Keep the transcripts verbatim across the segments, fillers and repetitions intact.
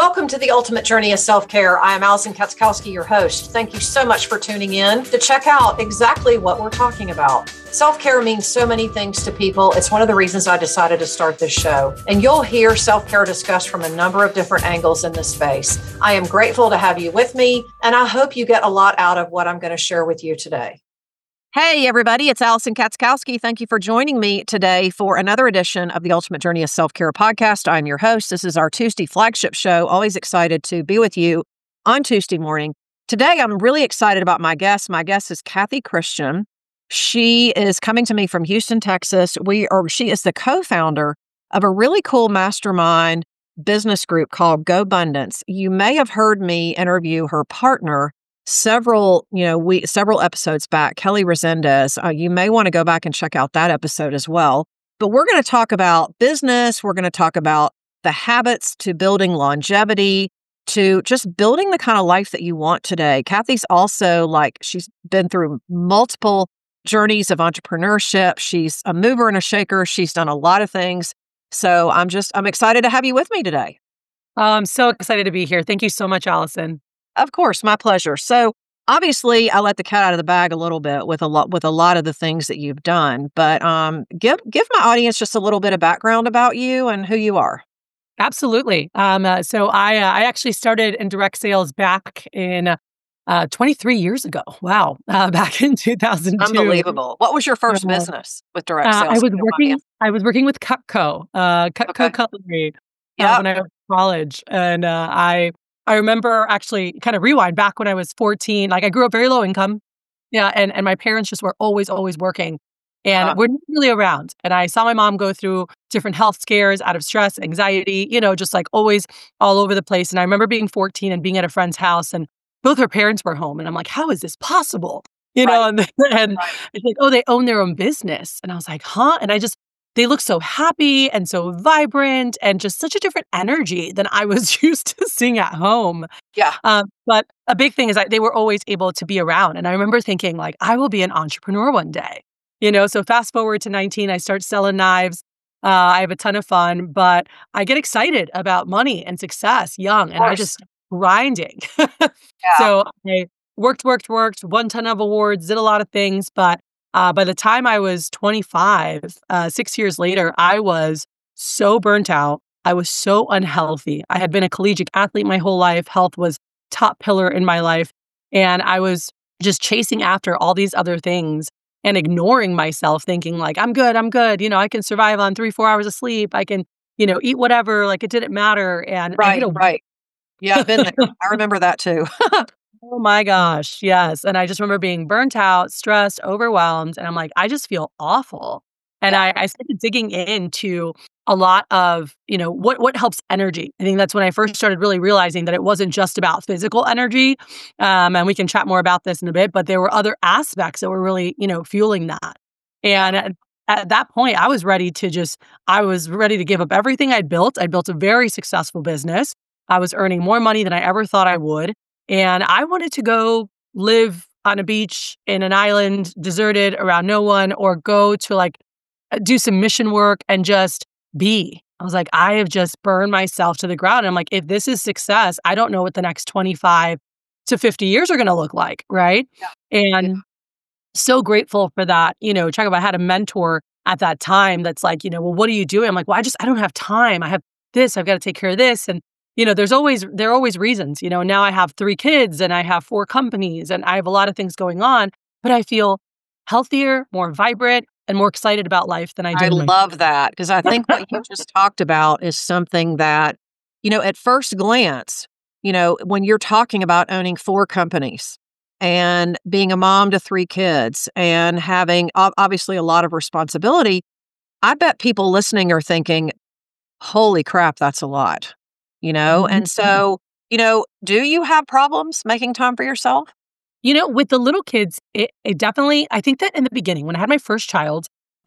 Welcome to the Ultimate Journey of Self-Care. I am Allison Katzkowski, your host. Thank you so much for tuning in to check out exactly what we're talking about. Self-care means so many things to people. It's one of the reasons I decided to start this show. And you'll hear self-care discussed from a number of different angles in this space. I am grateful to have you with me, and I hope you get a lot out of what I'm going to share with you today. Hey, everybody, it's Allison Katzkowski. Thank you for joining me today for another edition of the Ultimate Journey of Self-Care podcast. I'm your host. This is our Tuesday flagship show. Always excited to be with you on Tuesday morning. Today, I'm really excited about my guest. My guest is Kathy Christian. She is coming to me from Houston, Texas. We or she is the co-founder of a really cool mastermind business group called GoBundance. You may have heard me interview her partner several, you know, we several episodes back, Kelly Resendez. Uh, you may want to go back and check out that episode as well. But we're going to talk about business. We're going to talk about the habits to building longevity, to just building the kind of life that you want today. Kathy's also like, she's been through multiple journeys of entrepreneurship. She's a mover and a shaker. She's done a lot of things. So I'm just, I'm excited to have you with me today. Oh, I'm so excited to be here. Thank you so much, Allison. Of course, my pleasure. So obviously, I let the cat out of the bag a little bit with a lot with a lot of the things that you've done. But um, give give my audience just a little bit of background about you and who you are. Absolutely. Um, uh, so I uh, I actually started in direct sales back in uh, twenty-three years ago. Wow, uh, back in two thousand two. Unbelievable. What was your first uh, business with direct uh, sales? I was working. I was working with Cutco, uh, Cutco okay. Cutlery, yeah. uh, when I was in college, and uh, I. I remember actually kind of rewind back when I was fourteen, like I grew up very low income. Yeah. And, and my parents just were always, always working and uh, we're not really around. And I saw my mom go through different health scares out of stress, anxiety, you know, just like always all over the place. And I remember being fourteen and being at a friend's house and both her parents were home. And I'm like, how is this possible? You right. know, and, and right. it's like, oh, they own their own business. And I was like, huh? And I just, they look so happy and so vibrant and just such a different energy than I was used to seeing at home. Yeah. Um, but a big thing is that they were always able to be around. And I remember thinking like, I will be an entrepreneur one day, you know? So fast forward to nineteen, I start selling knives. Uh, I have a ton of fun, but I get excited about money and success young and I just grinding. yeah. So I worked, worked, worked, won a ton of awards, did a lot of things, but Uh, by the time I was twenty-five, uh, six years later, I was so burnt out. I was so unhealthy. I had been a collegiate athlete my whole life. Health was top pillar in my life. And I was just chasing after all these other things and ignoring myself, thinking like, I'm good, I'm good. You know, I can survive on three, four hours of sleep. I can, you know, eat whatever. Like it didn't matter. And right, I hit a- right. Yeah, I've been there. I remember that too. Oh my gosh, yes. And I just remember being burnt out, stressed, overwhelmed. And I'm like, I just feel awful. And yeah. I, I started digging into a lot of, you know, what what helps energy. I think that's when I first started really realizing that it wasn't just about physical energy. Um, and we can chat more about this in a bit, but there were other aspects that were really, you know, fueling that. And at, at that point, I was ready to just, I was ready to give up everything I'd built. I built a very successful business. I was earning more money than I ever thought I would. And I wanted to go live on a beach in an island, deserted, around no one, or go to like do some mission work and just be. I was like, I have just burned myself to the ground. And I'm like, if this is success, I don't know what the next twenty-five to fifty years are going to look like. Right. Yeah. And yeah. so grateful for that. You know, check out, I had a mentor at that time that's like, you know, well, what are you doing? I'm like, well, I just, I don't have time. I have this, I've got to take care of this. And you know, there's always, there are always reasons, you know, now I have three kids and I have four companies and I have a lot of things going on, but I feel healthier, more vibrant and more excited about life than I did. I love that because I think what you just talked about is something that, you know, at first glance, you know, when you're talking about owning four companies and being a mom to three kids and having obviously a lot of responsibility, I bet people listening are thinking, holy crap, that's a lot. You know, mm-hmm. and so, you know, do you have problems making time for yourself? You know, with the little kids, it, it definitely, I think that in the beginning, when I had my first child,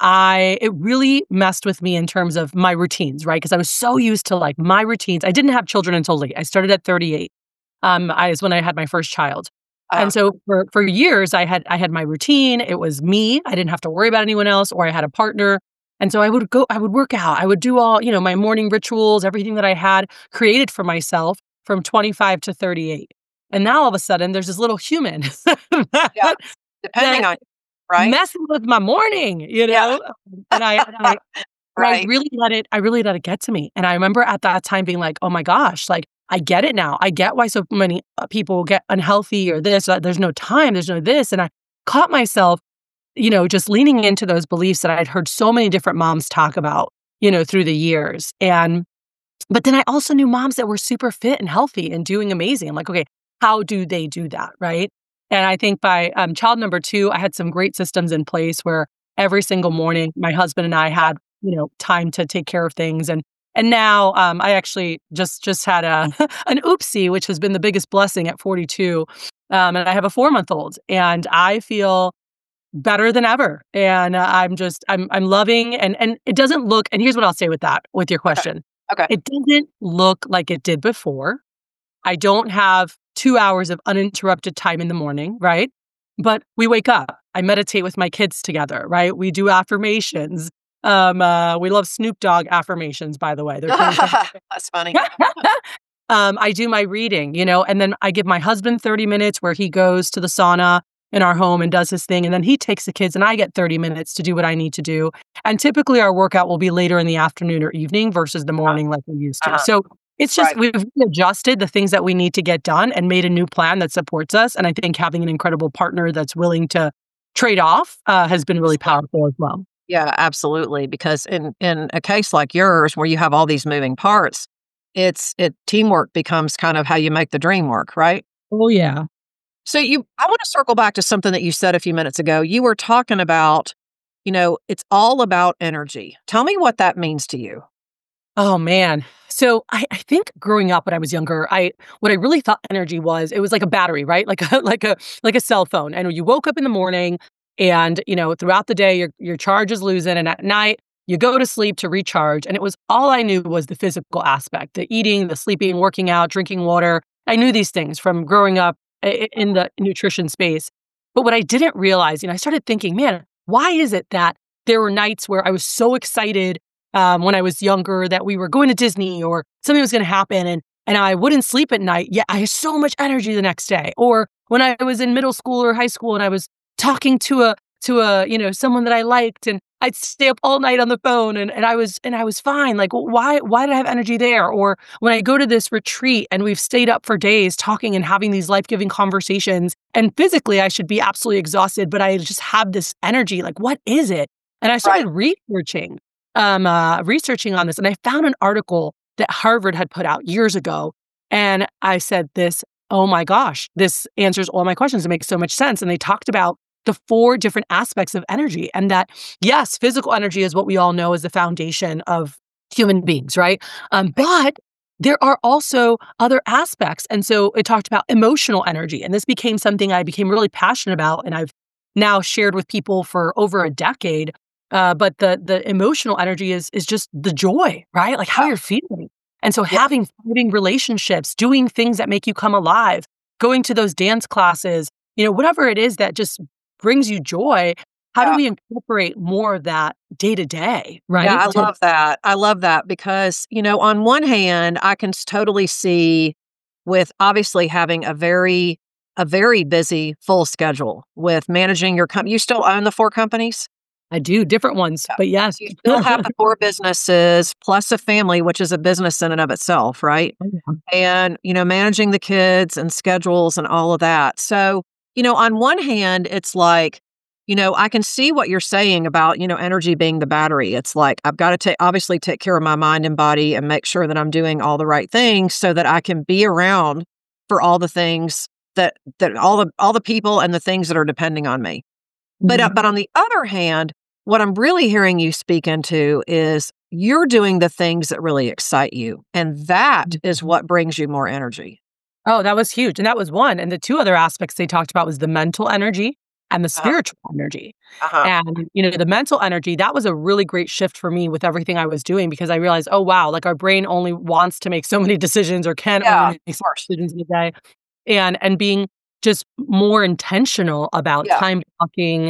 I, it really messed with me in terms of my routines, right? Because I was so used to like my routines. I didn't have children until late. I started at thirty-eight. Um, I was when I had my first child. Uh, and so for, for years, I had, I had my routine. It was me. I didn't have to worry about anyone else, or I had a partner. And so I would go, I would work out, I would do all, you know, my morning rituals, everything that I had created for myself from twenty-five to thirty-eight. And now all of a sudden there's this little human Yeah. that, Depending that on, right? messing with my morning, you Yeah. know? And I, and I, and I Right. really let it, I really let it get to me. And I remember at that time being like, oh my gosh, like I get it now. I get why so many uh, people get unhealthy or this, uh, there's no time, there's no this. And I caught myself, you know, just leaning into those beliefs that I'd heard so many different moms talk about, you know, through the years. And, but then I also knew moms that were super fit and healthy and doing amazing. I'm like, okay, how do they do that? Right. And I think by um, child number two, I had some great systems in place where every single morning, my husband and I had, you know, time to take care of things. And and now um, I actually just just had a an oopsie, which has been the biggest blessing at forty-two. Um, and I have a four month old, and I feel better than ever. And uh, I'm just I'm I'm loving, and and it doesn't look. And here's what I'll say with that, with your Okay. question, Okay. it doesn't look like it did before. I don't have two hours of uninterrupted time in the morning, right? But we wake up. I meditate with my kids together, right? We do affirmations. Um, uh, we love Snoop Dogg affirmations, by the way. They're pretty That's funny. um, I do my reading, you know, and then I give my husband thirty minutes where he goes to the sauna in our home and does his thing. And then he takes the kids and I get thirty minutes to do what I need to do. And typically our workout will be later in the afternoon or evening versus the morning like we used to. Uh-huh. So it's just, Right. we've adjusted the things that we need to get done and made a new plan that supports us. And I think having an incredible partner that's willing to trade off uh, has been really powerful as well. Yeah, absolutely. Because in in a case like yours, where you have all these moving parts, it's it teamwork becomes kind of how you make the dream work, right? Oh, yeah. So you, I want to circle back to something that you said a few minutes ago. You were talking about, you know, it's all about energy. Tell me what that means to you. Oh man. So I, I think growing up when I was younger, I what I really thought energy was, it was like a battery, right? Like a like a like a cell phone. And you woke up in the morning and you know, throughout the day your your charge is losing and at night you go to sleep to recharge. And it was all I knew was the physical aspect, the eating, the sleeping, working out, drinking water. I knew these things from growing up i- in the nutrition space. But what I didn't realize, you know, I started thinking, man, why is it that there were nights where I was so excited um, when I was younger that we were going to Disney or something was going to happen and and I wouldn't sleep at night, yet I had so much energy the next day. Or when I was in middle school or high school and I was talking to a to a, you know, someone that I liked and I'd stay up all night on the phone and, and I was and I was fine. Like why why did I have energy there? Or when I go to this retreat and we've stayed up for days talking and having these life-giving conversations and physically I should be absolutely exhausted, but I just have this energy. Like what is it? And I started Right. researching um, uh, researching on this, and I found an article that Harvard had put out years ago. And I said, "This, oh my gosh, this answers all my questions. It makes so much sense." And they talked about the four different aspects of energy, and that yes, physical energy is what we all know is the foundation of human beings, right? Um, but there are also other aspects, and so it talked about emotional energy, and this became something I became really passionate about, and I've now shared with people for over a decade. Uh, but the the emotional energy is is just the joy, right? Like how Yeah. you're feeling. And so Yeah. having thriving relationships, doing things that make you come alive, going to those dance classes, you know, whatever it is that just brings you joy, how do Yeah. we incorporate more of that day to day, Yeah, right? I To- love that. I love that because, you know, on one hand, I can s- totally see with obviously having a very a very busy full schedule with managing your company. You still own the four companies? I do different ones, Yeah. but yes. You still have the four businesses plus a family, which is a business in and of itself, right? And, you know, managing the kids and schedules and all of that. So, you know, on one hand, it's like, you know, I can see what you're saying about, you know, energy being the battery. It's like, I've got to take, obviously take care of my mind and body and make sure that I'm doing all the right things so that I can be around for all the things that, that all the, all the people and the things that are depending on me. But, uh, Mhm. but on the other hand, what I'm really hearing you speak into is you're doing the things that really excite you. And that is what brings you more energy. Oh, that was huge. And that was one. And the two other aspects they talked about was the mental energy and the Uh-huh. spiritual energy. Uh-huh. And, you know, the mental energy, that was a really great shift for me with everything I was doing because I realized, oh, wow, like our brain only wants to make so many decisions or can Yeah, only make of so course. many decisions in a day. And, and being just more intentional about Yeah. time blocking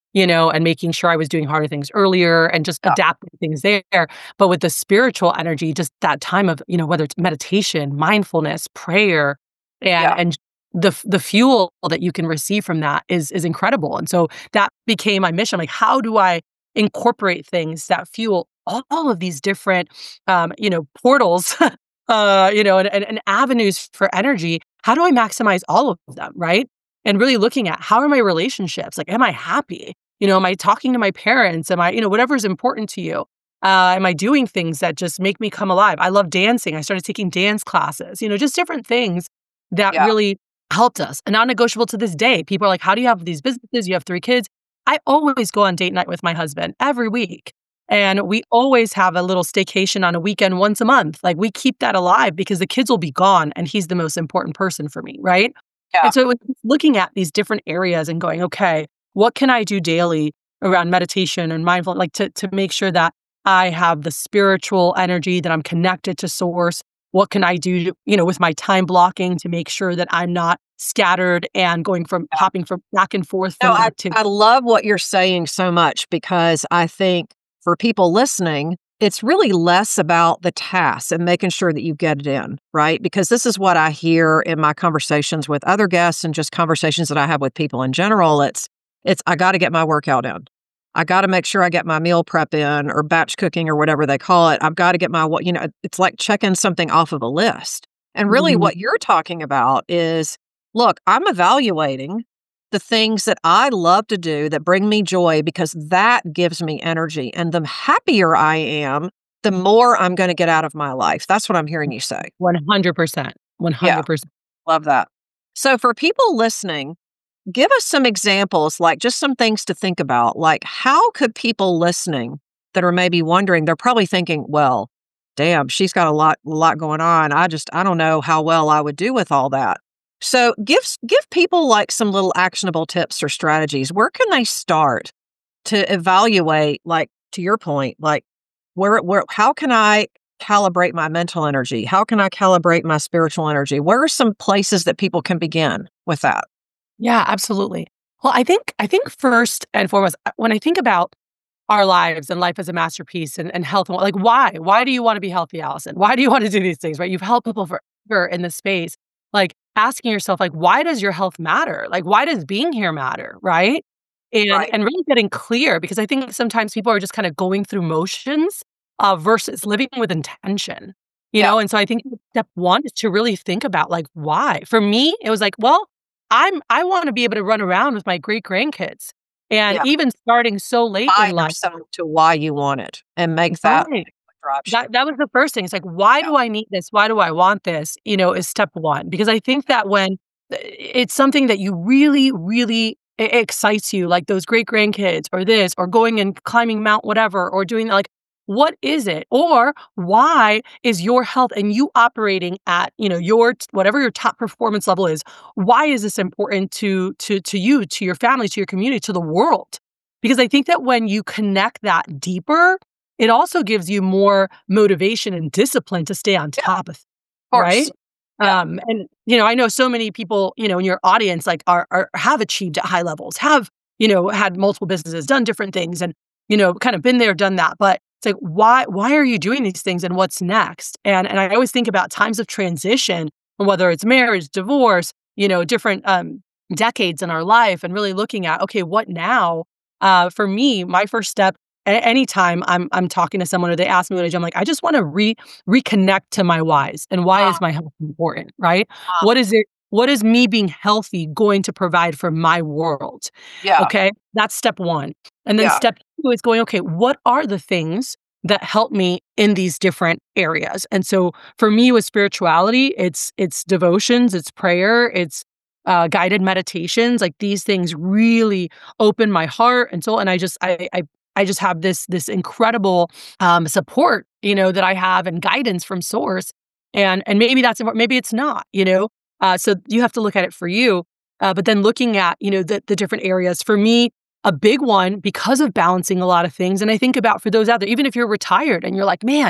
you know, and making sure I was doing harder things earlier and just Yeah. adapting things there. But with the spiritual energy, just that time of, you know, whether it's meditation, mindfulness, prayer, and Yeah. and the f- the fuel that you can receive from that is is incredible. And so that became my mission. Like, how do I incorporate things that fuel all, all of these different, um, you know, portals, uh, you know, and, and, and avenues for energy? How do I maximize all of them, right? And really looking at how are my relationships? Like, am I happy? You know, am I talking to my parents? Am I, you know, whatever's important to you? Uh, am I doing things that just make me come alive? I love dancing. I started taking dance classes, you know, just different things that Yeah. really helped us. And non-negotiable to this day. People are like, how do you have these businesses? You have three kids. I always go on date night with my husband every week. And we always have a little staycation on a weekend once a month. Like, we keep that alive because the kids will be gone and he's the most important person for me, right? Yeah. And so it was looking at these different areas and going, okay, what can I do daily around meditation and mindfulness, like to, to make sure that I have the spiritual energy, that I'm connected to source. What can I do, to, you know, with my time blocking to make sure that I'm not scattered and going from hopping from back and forth No, from I, activity. I love what you're saying so much because I think for people listening, it's really less about the task and making sure that you get it in, right? Because this is what I hear in my conversations with other guests and just conversations that I have with people in general. It's, it's, I got to get my workout in. I got to make sure I get my meal prep in or batch cooking or whatever they call it. I've got to get my, what, you know, it's like checking something off of a list. And really Mhm. what you're talking about is, look, I'm evaluating the things that I love to do that bring me joy because that gives me energy. And the happier I am, the more I'm going to get out of my life. That's what I'm hearing you say. one hundred percent. Yeah, one hundred percent. love that. So for people listening, give us some examples, like just some things to think about. Like, how could people listening that are maybe wondering, they're probably thinking, well, damn, she's got a lot, a lot going on. I just, I don't know how well I would do with all that. So give give people like some little actionable tips or strategies. Where can they start to evaluate, like to your point, like where where how can I calibrate my mental energy? How can I calibrate my spiritual energy? Where are some places that people can begin with that? Yeah, absolutely. Well, I think I think first and foremost, uh, when I think about our lives and life as a masterpiece and, and health, and like why? Why do you want to be healthy, Allison? Why do you want to do these things? Right? You've helped people forever in this space. Like asking yourself, like, why does your health matter? Like, why does being here matter? Right. And Right. and really getting clear because I think sometimes people are just kind of going through motions uh, versus living with intention. You Yeah. know, and so I think step one is to really think about like why. For me, it was like, well, I'm I want to be able to run around with my great grandkids. And Yeah. even starting so late Tie in life, yourself to why you want it and make that right. what drives you. That that was the first thing. It's like, why Yeah. do I need this? Why do I want this? You know, is step one. Because I think that when uh, it's something that you really, really it excites you, like those great grandkids or this, or going and climbing Mount whatever, or doing like, what is it? Or why is your health and you operating at, you know, your t- whatever your top performance level is, why is this important to to to you, to your family, to your community, to the world? Because I think that when you connect that deeper, it also gives you more motivation and discipline to stay on Yeah. top of it, Of right? course. Yeah. Um, and you know, I know so many people, you know, in your audience, like are, are have achieved at high levels, have you know had multiple businesses, done different things, and you know, kind of been there, done that. But it's like, why why are you doing these things, and what's next? And and I always think about times of transition, whether it's marriage, divorce, you know, different um, decades in our life, and really looking at okay, what now? Uh, for me, my first step a- anytime I'm I'm talking to someone or they ask me what I do, I'm like, I just want to re reconnect to my whys and why Uh, is my health important, right? uh, What is it? What is me being healthy going to provide for my world? yeah. Okay, that's step one. And then Yeah. step two is going, okay, what are the things that help me in these different areas? And so for me with spirituality, it's it's devotions, it's prayer, it's uh, guided meditations. Like these things really open my heart and soul. And I just I I I just have this this incredible um, support, you know, that I have and guidance from source. And and maybe that's important. Maybe it's not, you know. Uh, so you have to look at it for you. Uh, but then looking at you know the the different areas for me, a big one because of balancing a lot of things. And I think about for those out there, even if you're retired and you're like, man,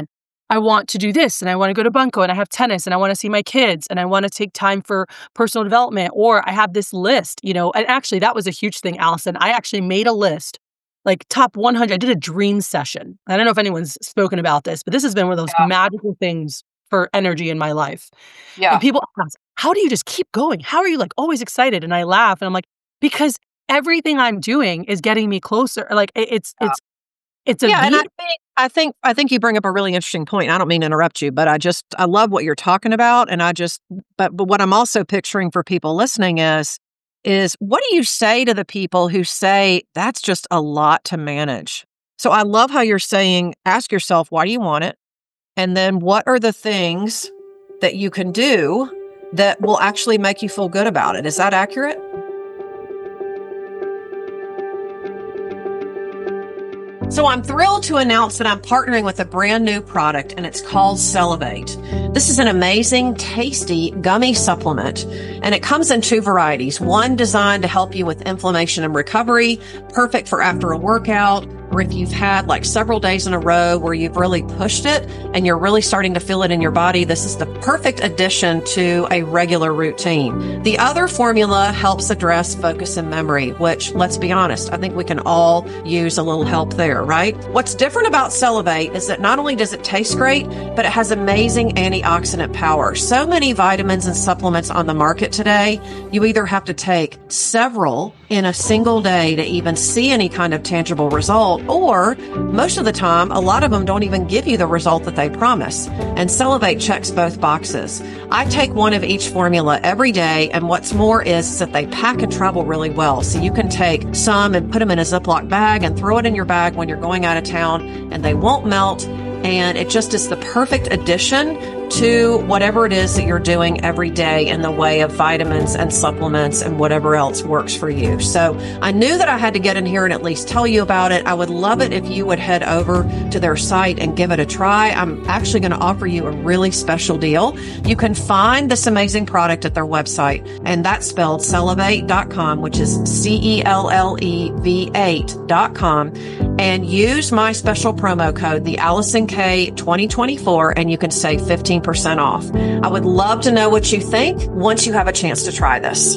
I want to do this and I want to go to Bunko and I have tennis and I want to see my kids and I want to take time for personal development, or I have this list, you know, and actually that was a huge thing, Allison. I actually made a list, like top one hundred. I did a dream session. I don't know if anyone's spoken about this, but this has been one of those Yeah. magical things for energy in my life. Yeah. And people ask, how do you just keep going? How are you like always excited? And I laugh and I'm like, because everything I'm doing is getting me closer. Like it- it's, Yeah. it's, it's a Yeah, and I vehicle. think I think I think you bring up a really interesting point. I don't mean to interrupt you, but I just I love what you're talking about, and I just but but what I'm also picturing for people listening is is what do you say to the people who say that's just a lot to manage? So I love how you're saying ask yourself why do you want it, and then what are the things that you can do that will actually make you feel good about it. Is that accurate? So I'm thrilled to announce that I'm partnering with a brand new product, and it's called Cellivate. This is an amazing, tasty gummy supplement, and it comes in two varieties. One designed to help you with inflammation and recovery, perfect for after a workout, or if you've had like several days in a row where you've really pushed it and you're really starting to feel it in your body. This is the perfect addition to a regular routine. The other formula helps address focus and memory, which, let's be honest, I think we can all use a little help there, right? What's different about Cellivate is that not only does it taste great, but it has amazing antioxidant power. So many vitamins and supplements on the market today, you either have to take several in a single day to even see any kind of tangible result, or most of the time, a lot of them don't even give you the result that they promise. And Cellivate checks both boxes. I take one of each formula every day, and what's more is that they pack and travel really well. So you can take some and put them in a Ziploc bag and throw it in your bag when you're going out of town, and they won't melt. And it just is the perfect addition to whatever it is that you're doing every day in the way of vitamins and supplements and whatever else works for you. So I knew that I had to get in here and at least tell you about it. I would love it if you would head over to their site and give it a try. I'm actually going to offer you a really special deal. You can find this amazing product at their website, and that's spelled cellivate dot com, which is C E L L E V eight dot com, and use my special promo code, the Allison K twenty twenty-four, and you can save fifteen percent off. I would love to know what you think once you have a chance to try this.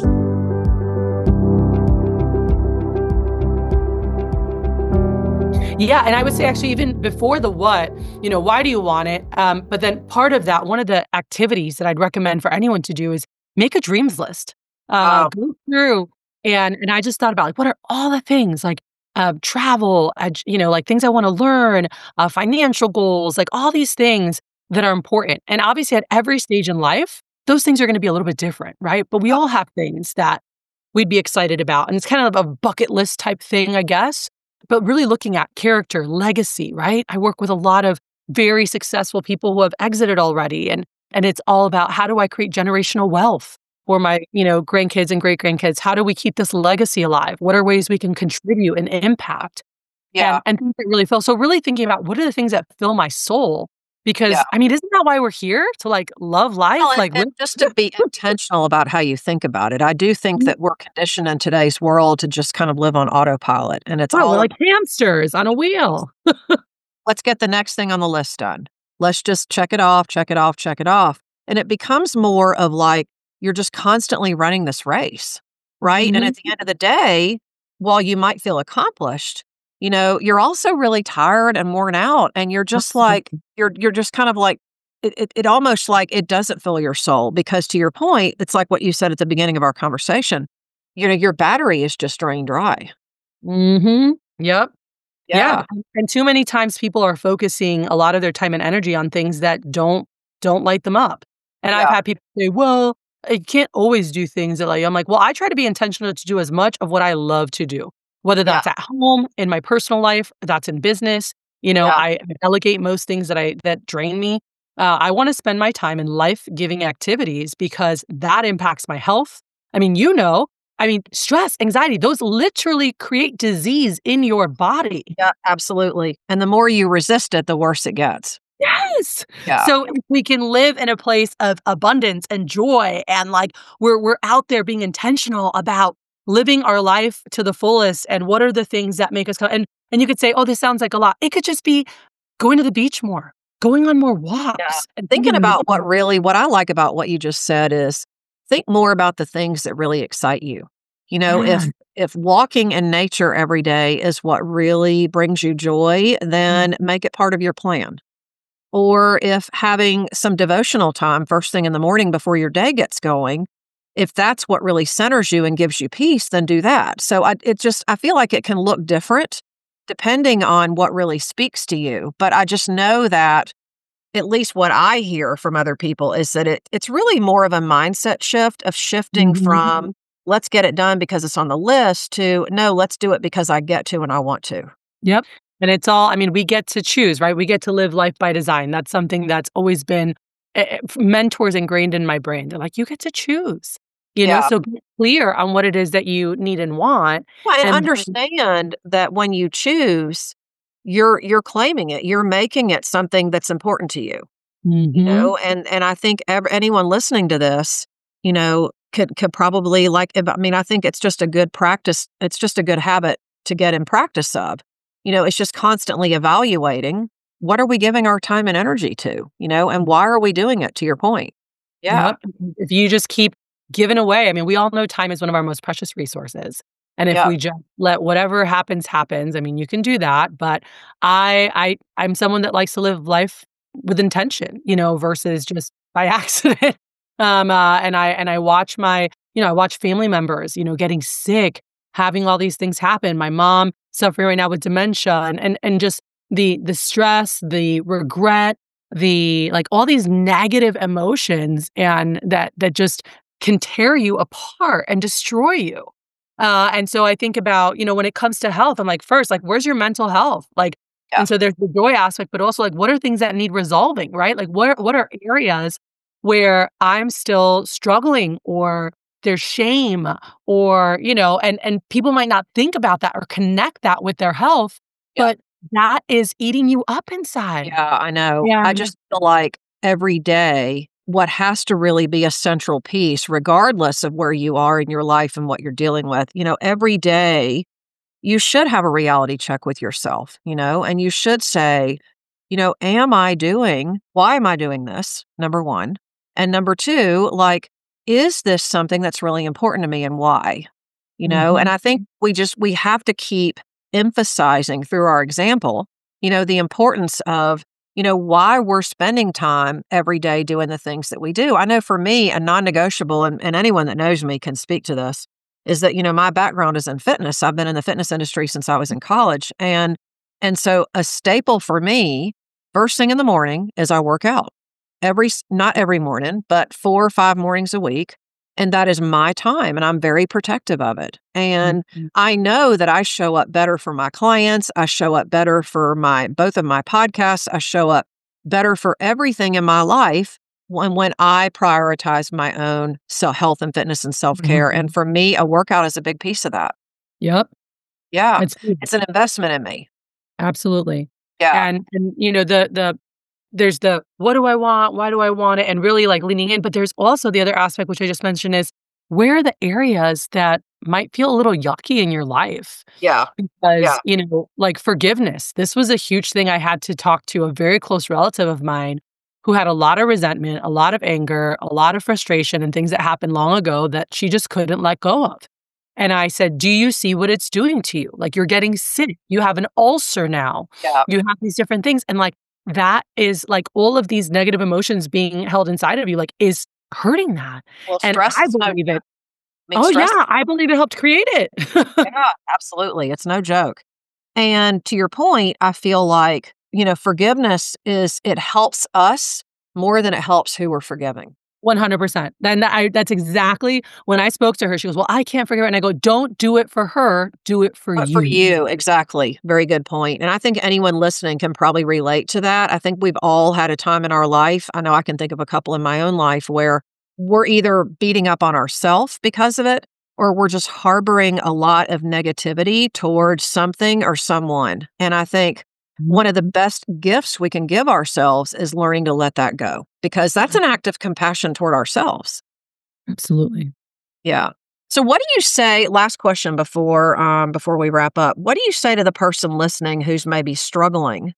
Yeah. And I would say actually even before the what, you know, why do you want it? Um, but then part of that, one of the activities that I'd recommend for anyone to do is make a dreams list. Uh, Oh. Go through and, and I just thought about like, what are all the things like uh, travel, uh, you know, like things I want to learn, uh, financial goals, like all these things that are important. And obviously at every stage in life, those things are going to be a little bit different, right? But we all have things that we'd be excited about. And it's kind of a bucket list type thing, I guess, but really looking at character, legacy, right? I work with a lot of very successful people who have exited already. And, and it's all about how do I create generational wealth for my, you know, grandkids and great grandkids? How do we keep this legacy alive? What are ways we can contribute and impact? Yeah. And, and things that really fill. So really thinking about what are the things that fill my soul? Because Yeah. I mean, isn't that why we're here? To like love life? Well, and, like and live- just to be intentional about how you think about it. I do think that we're conditioned in today's world to just kind of live on autopilot. And it's oh, all we're like hamsters on a wheel. let's get the next thing on the list done. Let's just check it off, check it off, check it off. And it becomes more of like you're just constantly running this race, right? Mhm. And at the end of the day, while you might feel accomplished, you know, you're also really tired and worn out. And you're just like, you're you're just kind of like, it, it, it almost like it doesn't fill your soul because to your point, it's like what you said at the beginning of our conversation. You know, your battery is just drained dry. Mm-hmm. Yep. Yeah. And too many times people are focusing a lot of their time and energy on things that don't don't light them up. And I've Yeah. had people say, well, I can't always do things that like I'm like, well, I try to be intentional to do as much of what I love to do, whether that's at home, in my personal life, that's in business. You know, Yeah. I delegate most things that I that drain me. Uh, I want to spend my time in life-giving activities because that impacts my health. I mean, you know, I mean, stress, anxiety, those literally create disease in your body. Yeah, absolutely. And the more you resist it, the worse it gets. Yes. Yeah. So if we can live in a place of abundance and joy and like we're we're out there being intentional about living our life to the fullest and what are the things that make us come and and you could say, oh, this sounds like a lot. It could just be going to the beach more, going on more Yeah. walks and Thinking thinking about more. what really, what I like about what you just said is think more about the things that really excite you. You know, Yeah. if if walking in nature every day is what really brings you joy, then make it part of your plan. Or if having some devotional time first thing in the morning before your day gets going, if that's what really centers you and gives you peace, then do that. So I it just I feel like it can look different depending on what really speaks to you. But I just know that at least what I hear from other people is that it it's really more of a mindset shift of shifting Mhm. from let's get it done because it's on the list to no, let's do it because I get to and I want to. Yep. And it's all, I mean, we get to choose, right? We get to live life by design. That's something that's always been eh, eh, f- mentors ingrained in my brain. They're like, you get to choose, you know, Yeah. so get clear on what it is that you need and want. Well, and And then, understand that when you choose, you're you're claiming it. You're making it something that's important to you. You Mhm. know, and and I think ev- anyone listening to this, you know, could could probably like. if- I mean, I think it's just a good practice. It's just a good habit to get in practice of. You know, it's just constantly evaluating what are we giving our time and energy to. You know, and why are we doing it? To your point. Yeah. Yep. If you just keep giving away, I mean, we all know time is one of our most precious resources. And if Yeah. we just let whatever happens happens, I mean, you can do that, but I I I'm someone that likes to live life with intention, you know, versus just by accident. Um uh, and I and I watch my, you know, I watch family members, you know, getting sick, having all these things happen. My mom suffering right now with dementia and and and just the the stress, the regret, the like all these negative emotions and that that just can tear you apart and destroy you. Uh, and so I think about, you know, when it comes to health, I'm like, first, like, where's your mental health? Like, Yeah. and so there's the joy aspect, but also like, what are things that need resolving, right? Like, what are, what are areas where I'm still struggling or there's shame or, you know, and and people might not think about that or connect that with their health, Yeah. but that is eating you up inside. Yeah, I know. Yeah. I just feel like every day, what has to really be a central piece, regardless of where you are in your life and what you're dealing with, you know, every day you should have a reality check with yourself, you know, and you should say, you know, am I doing, why am I doing this? Number one. And number two, like, is this something that's really important to me and why? You know, and Mhm. I think we just, we have to keep emphasizing through our example, you know, the importance of, you know, why we're spending time every day doing the things that we do. I know for me, a non negotiable, and, and anyone that knows me can speak to this, is that, you know, my background is in fitness. I've been in the fitness industry since I was in college. And and so a staple for me, first thing in the morning is I work out. Every s- not every morning, but four or five mornings a week. And that is my time and I'm very protective of it. And Mhm. I know that I show up better for my clients. I show up better for my both of my podcasts. I show up better for everything in my life when when I prioritize my own self health and fitness and self-care. And Mhm. for me, a workout is a big piece of that. Yep. Yeah. It's It's an investment in me. absolutely. Yeah. And and, you know, the the there's the, "What do I want? Why do I want it?" And really, like, leaning in, but there's also the other aspect, which I just mentioned, is where are the areas that might feel a little yucky in your life? Yeah. Yeah. Because, you know, like, forgiveness. This was a huge thing I had to talk to a very close relative of mine who had a lot of resentment, a lot of anger, a lot of frustration, and things that happened long ago that she just couldn't let go of. And I said, "Do you see what it's doing to you? Like, you're getting sick. You have an ulcer now. Yeah. You have these different things." And, like, that is, like, all of these negative emotions being held inside of you, like, is hurting that. Well, And stress I is no, I believe it. mean, Oh, stress yeah, I believe it helped create it. yeah, absolutely. It's no joke. And to your point, I feel like, you know, forgiveness is it helps us more than it helps who we're forgiving. one hundred percent. Then I that's exactly when I spoke to her, she goes, "Well, I can't forgive her." And I go, "Don't do it for her, do it for But for you." you, exactly. Very good point. And I think anyone listening can probably relate to that. I think we've all had a time in our life. I know I can think of a couple in my own life where we're either beating up on ourselves because of it, or we're just harboring a lot of negativity towards something or someone. And I think Mhm. one of the best gifts we can give ourselves is learning to let that go because that's an act of compassion toward ourselves. Absolutely. Yeah. So what do you say, last question before um before we wrap up. What do you say to the person listening who's maybe struggling,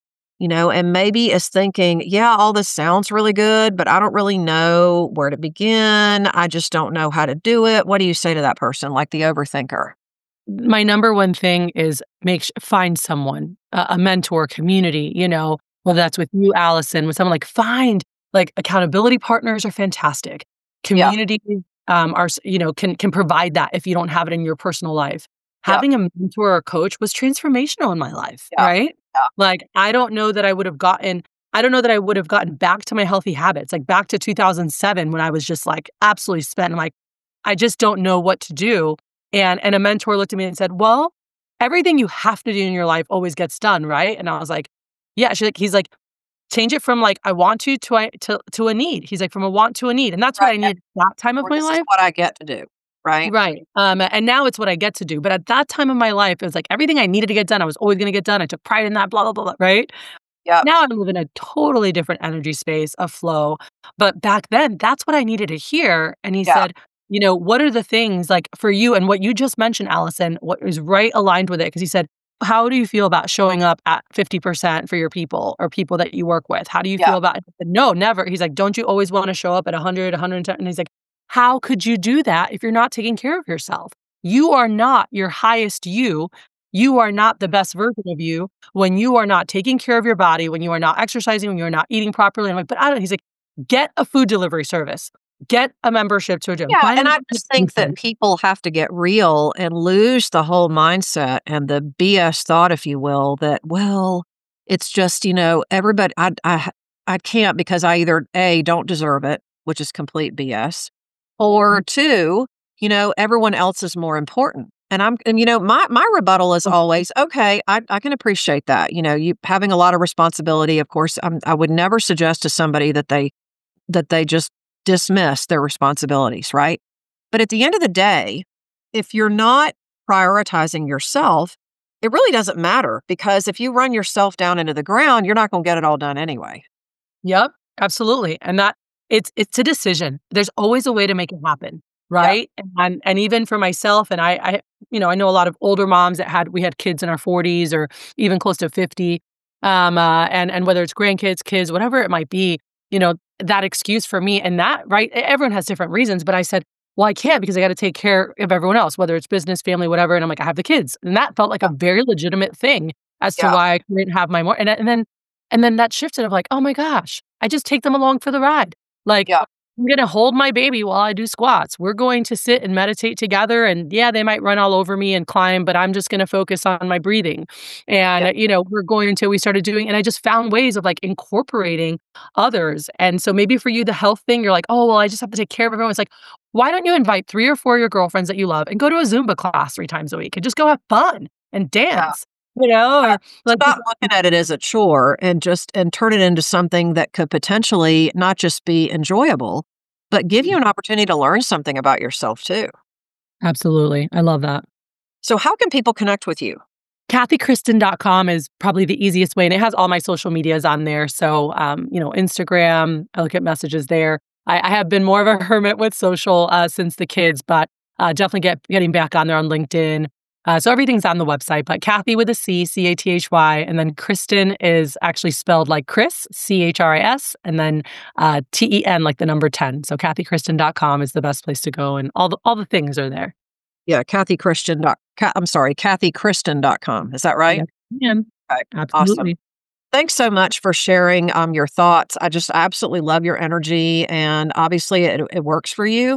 you know, and maybe is thinking, yeah, all this sounds really good, but I don't really know where to begin. I just don't know how to do it. What do you say to that person, like the overthinker? My number one thing is make sh- find someone, a, a mentor, community, you know, whether that's with you, Allison, with someone like find like accountability partners are fantastic. Yeah. Community um, are, s- you know, can can provide that if you don't have it in your personal life. Yeah. Having a mentor or coach was transformational in my life, Yeah. right? Yeah. Like I don't know that I would have gotten, I don't know that I would have gotten back to my healthy habits, like back to two thousand seven when I was just like absolutely spent. I'm like, I just don't know what to do. And and a mentor looked at me and said, "Well, everything you have to do in your life always gets done, right?" And I was like, "Yeah." She's like, he's like, "Change it from like I want to to I to to a need." He's like, "From a want to a need," and that's what Right. I And, needed at that time of or my this is life. what I get to do. Right. Right. Um, and now it's what I get to do. But at that time of my life, it was like everything I needed to get done, I was always going to get done. I took pride in that. Blah blah blah. Blah, right. Yeah. Now I live in a totally different energy space of flow. But back then, that's what I needed to hear. And he Yeah. said, you know, what are the things like for you and what you just mentioned, Allison, what is right aligned with it? Because he said, how do you feel about showing up at fifty percent for your people or people that you work with? How do you Yeah. feel about it? I said, no, never. He's like, don't you always want to show up at one hundred, one hundred ten? And he's like, how could you do that if you're not taking care of yourself? You are not your highest you. You are not the best version of you when you are not taking care of your body, when you are not exercising, when you're not eating properly. I'm like, but I don't. He's like, get a food delivery service, get a membership to a gym. Yeah. Find And a I just think that people have to get real and lose the whole mindset and the B S thought, if you will, that, well, it's just, you know, everybody, I, I, I can't because I either A, don't deserve it, which is complete B S, or two, you know, everyone else is more important. And I'm, and you know, my my rebuttal is always, okay, I, I can appreciate that. You know, you having a lot of responsibility. Of course, I'm, I would never suggest to somebody that they that they just dismiss their responsibilities, right? But at the end of the day, if you're not prioritizing yourself, it really doesn't matter because if you run yourself down into the ground, you're not going to get it all done anyway. Yep, absolutely. And that it's it's a decision. There's always a way to make it happen, Yeah. right? And and even for myself, and I, I, you know, I know a lot of older moms that had we had kids in our forties or even close to fifty, um, uh, and and whether it's grandkids, kids, whatever it might be, you know, that excuse for me and that right. e- Everyone has different reasons, but I said, well, I can't because I got to take care of everyone else, whether it's business, family, whatever. And I'm like, I have the kids, and that felt like a very legitimate thing as to Yeah. why I couldn't have my more. And and then and then that shifted of like, oh my gosh, I just take them along for the ride. Like, Yeah. I'm going to hold my baby while I do squats. We're going to sit and meditate together. And yeah, they might run all over me and climb, but I'm just going to focus on my breathing. And, Yeah. uh, you know, we're going to, we started doing, and I just found ways of like incorporating others. And so maybe for you, the health thing, you're like, oh, well, I just have to take care of everyone. It's like, why don't you invite three or four of your girlfriends that you love and go to a Zumba class three times a week and just go have fun and Yeah. dance, you know, or like, Stop looking at it as a chore and just and turn it into something that could potentially not just be enjoyable, but give you an opportunity to learn something about yourself too. absolutely. I love that. So how can people connect with you? Kathy Kristen dot com is probably the easiest way, and it has all my social medias on there. So, um, you know, Instagram, I look at messages there. I, I have been more of a hermit with social uh, since the kids, but uh, definitely get getting back on there on LinkedIn. Uh, so everything's on the website, but Kathy with a C, C A T H Y, and then Kristen is actually spelled like Chris, C H R I S, and then uh, T E N like the number ten. So Kathy Kristen dot com is the best place to go, and all the, all the things are there. Yeah, Kathy Christian. Dot, Ka- I'm sorry, Kathy Kristen dot com. Is that right? Yeah, Okay. absolutely. Awesome. Thanks so much for sharing um, your thoughts. I just absolutely love your energy, and obviously it, it works for you.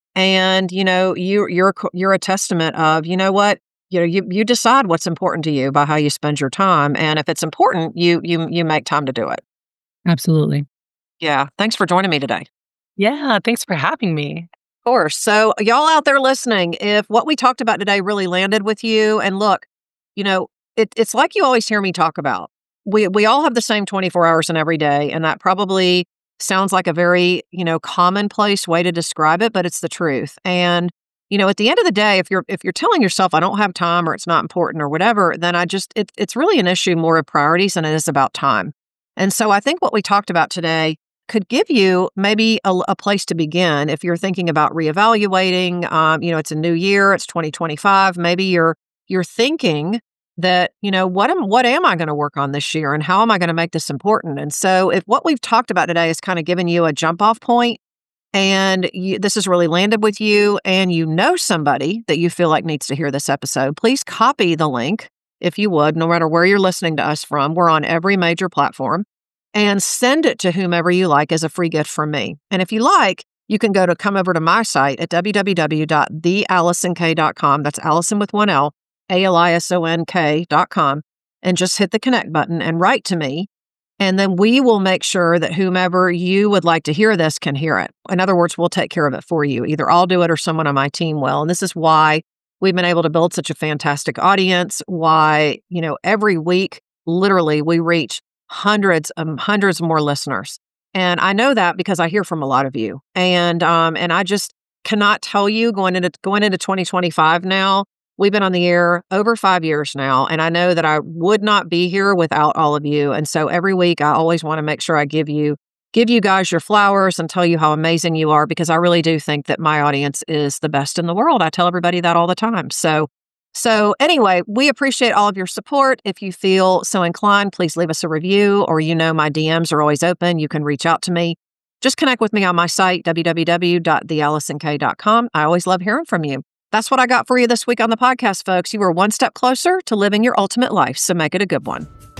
And you know, you you're a co- you're a testament of you know what you know you you decide what's important to you by how you spend your time, and if it's important, you you you make time to do it. Absolutely. Yeah. Thanks for joining me today. Yeah, thanks for having me. Of course. So, y'all out there listening, if what we talked about today really landed with you, and look, you know, it, it's like you always hear me talk about. We we all have the same twenty-four hours in every day, and that probably sounds like a very you know commonplace way to describe it, but it's the truth. And you know, at the end of the day, if you're if you're telling yourself I don't have time or it's not important or whatever, then I just it, it's really an issue more of priorities than it is about time. And so, I think what we talked about today could give you maybe a, a place to begin if you're thinking about reevaluating. Um, you know, it's a new year, it's twenty twenty-five. Maybe you're you're thinking that, you know, what am what am I going to work on this year and how am I going to make this important? And so if what we've talked about today is kind of giving you a jump off point and you, this has really landed with you and you know somebody that you feel like needs to hear this episode, please copy the link if you would, no matter where you're listening to us from. We're on every major platform, and send it to whomever you like as a free gift from me. And if you like, you can go to come over to my site at w w w dot the allison k dot com. That's Allison with one L, A L I S O N K dot com, and just hit the connect button and write to me. And then we will make sure that whomever you would like to hear this can hear it. In other words, we'll take care of it for you. Either I'll do it or someone on my team will. And this is why we've been able to build such a fantastic audience, why, you know, every week, literally, we reach hundreds and hundreds more listeners. And I know that because I hear from a lot of you. And um, and I just cannot tell you going into going into twenty twenty-five now, we've been on the air over five years now. And I know that I would not be here without all of you. And so every week I always want to make sure I give you give you guys your flowers and tell you how amazing you are, because I really do think that my audience is the best in the world. I tell everybody that all the time. So So anyway, we appreciate all of your support. If you feel so inclined, please leave us a review, or, you know, my D Ms are always open. You can reach out to me. Just connect with me on my site, w w w dot the allison k dot com. I always love hearing from you. That's what I got for you this week on the podcast, folks. You were one step closer to living your ultimate life, so make it a good one.